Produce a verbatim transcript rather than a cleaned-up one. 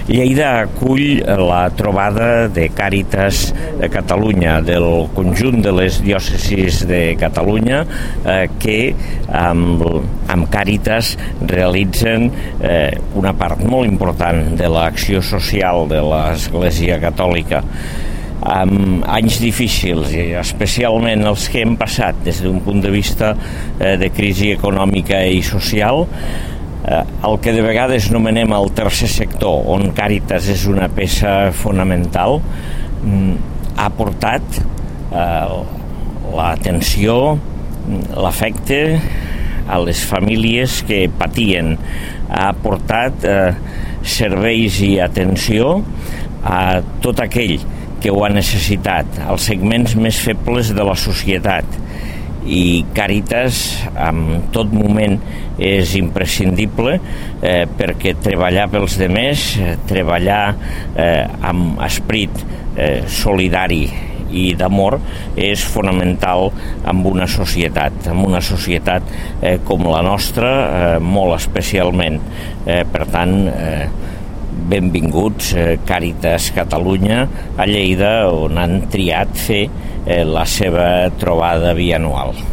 Lleida acull la trobada de Càritas de Catalunya, del conjunt de les diòcesis de Catalunya, eh, que amb, amb Càritas realitzen eh, una part molt important de l'acció social de l'Església Catòlica. Amb anys difícils, i especialment els que hem passat des d'un punt de vista eh, de crisi econòmica i social, eh, el que de vegades nomenem el tercer sector, on Càritas és una peça fonamental, mm, ha portat eh, l'atenció, l'afecte a les famílies que patien, ha portat eh, serveis i atenció a tot aquell que ho ha necessitat, als segments més febles de la societat. I Càritas en tot moment és imprescindible eh, perquè treballar pels demés, eh, treballar eh, amb esperit eh, solidari i d'amor és fonamental en una societat, en una societat eh, com la nostra, eh, molt especialment. Eh, per tant, eh, benvinguts eh, Càritas Catalunya a Lleida, on han triat fer eh, la seva trobada bianual.